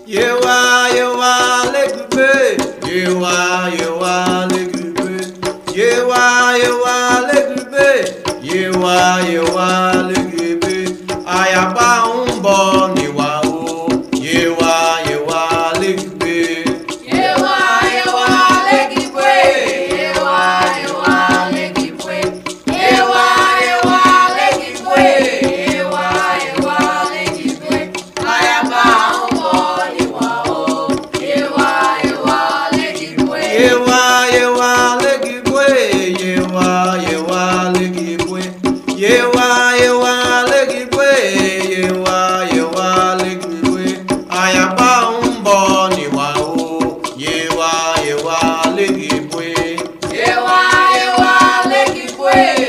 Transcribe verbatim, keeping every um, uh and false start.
Yewa, yewa, legube. Yewa, yewa, legube. Yewa, yewa, legube. Yewa, yewa, legube. Ayaba ń bọ̀ níwà o. Yewa, yewa, legube. Yewa, yewa, legube. Yewa, yewa, legube. Yewa, yewa, legube. Yewa, yewa, legube. Ayaba ń bọ̀ níwà o. Yewa, yewa, legube. Yewa, yewa, legube. Yewa, yewa, legube. Yewa, yewa, legube. Yewa, yewa, legube. Ayaba ń bọ̀ níwà o. Yewa, yewa, legube. Yewa, yewa, legube.